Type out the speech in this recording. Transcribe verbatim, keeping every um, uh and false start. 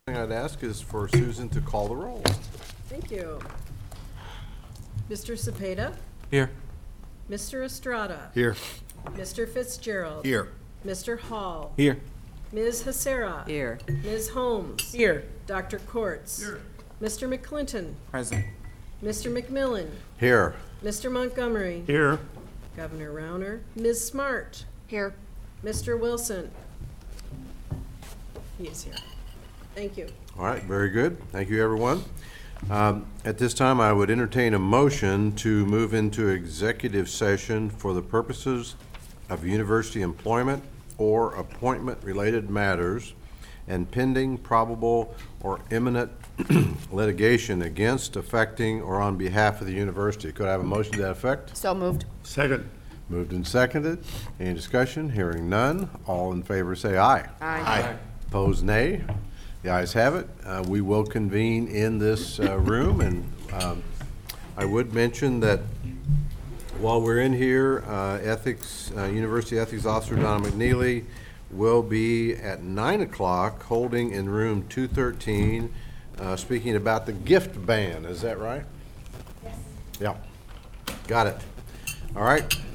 thing I'd ask is for Susan to call the roll. Thank you. Mister Cepeda? Here. Mister Estrada? Here. Mister Fitzgerald? Here. Mister Hall? Here. Miz Hasera? Here. Miz Holmes? Here. Doctor Quartz? Here. Mister McClinton? Present. Mister McMillan? Here. Mister Montgomery? Here. Governor Rauner? Miz Smart? Here. Mister Wilson? He is here. Thank you. All right, very good. Thank you, everyone. Um, At this time, I would entertain a motion to move into executive session for the purposes of university employment or appointment-related matters and pending probable or imminent litigation against, affecting, or on behalf of the university. Could I have a motion to that effect? So moved. Second. Moved and seconded. Any discussion? Hearing none. All in favor say aye. Aye. Opposed, nay. The ayes have it. Uh, We will convene in this uh, room, and um, I would mention that while we're in here, uh, Ethics, uh, University Ethics Officer Donna McNeely will be at nine o'clock holding in room two thirteen, uh, speaking about the gift ban. Is that right? Yes. Yeah. Got it. All right.